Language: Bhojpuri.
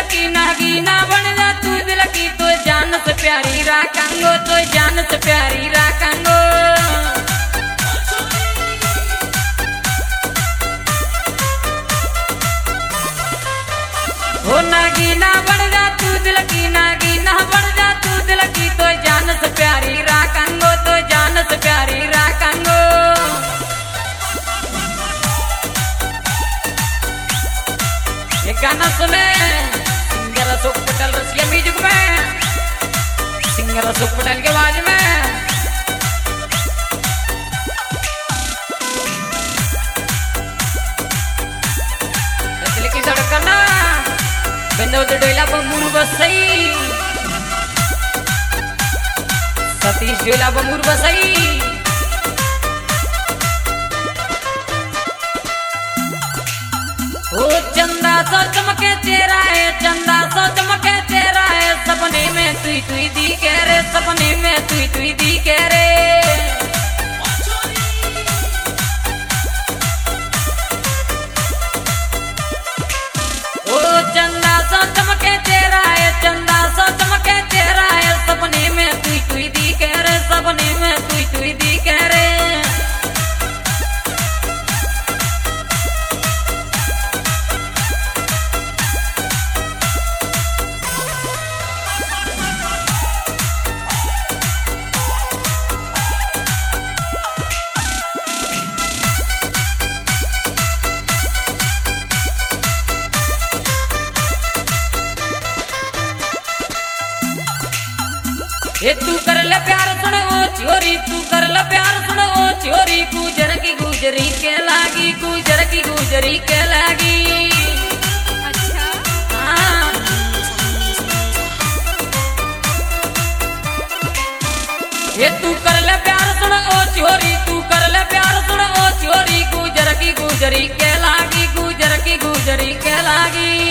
की नागी ना बन जा तू दिल की तो जान से प्यारी राखंगो तो जान से प्यारी राखंगो हो नागी ना बन जा तू दिल की नागी ना बन जा तू दिल की तो जान से प्यारी राखंगो तो जान से प्यारी राखंगो ये गाना सुने सिंगर अशोक पटेल रसिया म्यूजिक में सिंगर अशोक पटेल की आवाज में दिल की धड़कना बिंदु डोला बमूर बसई सतीश डोला बमूर बसई ओ चंदा सा चमके तेरा है चंदा सा चमके तेरा है सपने में तू दी कह रे सपने में तू दी कह रे ओ चंदा सा चमके तेरा है चंदा सा चमके तेरा है सपने में तू दी कह रे सपने में तू दी कह रे ये तू कर ले प्यार सुन ओ छोरी तू कर ले प्यार सुन ओ छोरी गुजर की गुजरी के लागी गुजर की गुजरी के लागी अच्छा हाँ। ये तू कर ले प्यार सुन ओ छोरी तू कर ले प्यार सुन ओ छोरी गुजर की गुजरी के लागी गुजर की गुजरी के लागी